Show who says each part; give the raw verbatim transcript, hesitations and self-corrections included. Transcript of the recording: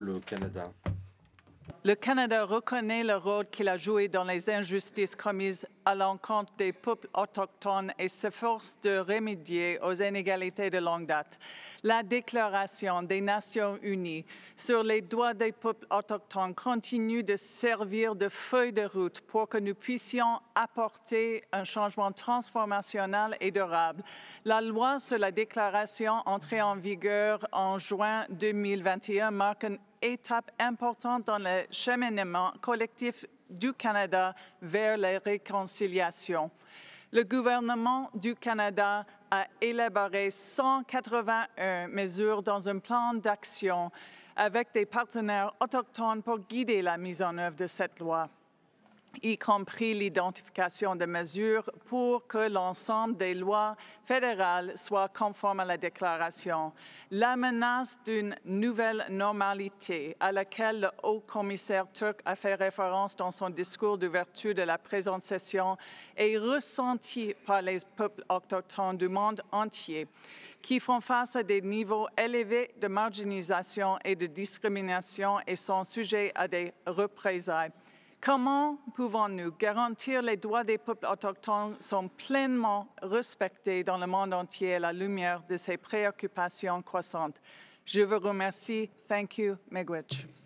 Speaker 1: le Canada?
Speaker 2: Le Canada reconnaît le rôle qu'il a joué dans les injustices commises à l'encontre des peuples autochtones et s'efforce de remédier aux inégalités de longue date. La Déclaration des Nations unies sur les droits des peuples autochtones continue de servir de feuille de route pour que nous puissions apporter un changement transformationnel et durable. La loi sur la Déclaration entrée en vigueur en juin deux mille vingt et un marque une étape importante dans le cheminement collectif du Canada vers la réconciliation. Le gouvernement du Canada a élaboré cent quatre-vingt-un mesures dans un plan d'action avec des partenaires autochtones pour guider la mise en œuvre de cette loi, y compris l'identification de mesures pour que l'ensemble des lois fédérales soient conformes à la déclaration. La menace d'une nouvelle normalité à laquelle le haut-commissaire turc a fait référence dans son discours d'ouverture de la présente session est ressentie par les peuples autochtones du monde entier, qui font face à des niveaux élevés de marginalisation et de discrimination et sont sujets à des représailles. Comment pouvons-nous garantir que les droits des peuples autochtones sont pleinement respectés dans le monde entier à la lumière de ces préoccupations croissantes? Je vous remercie. Thank you, Miigwech.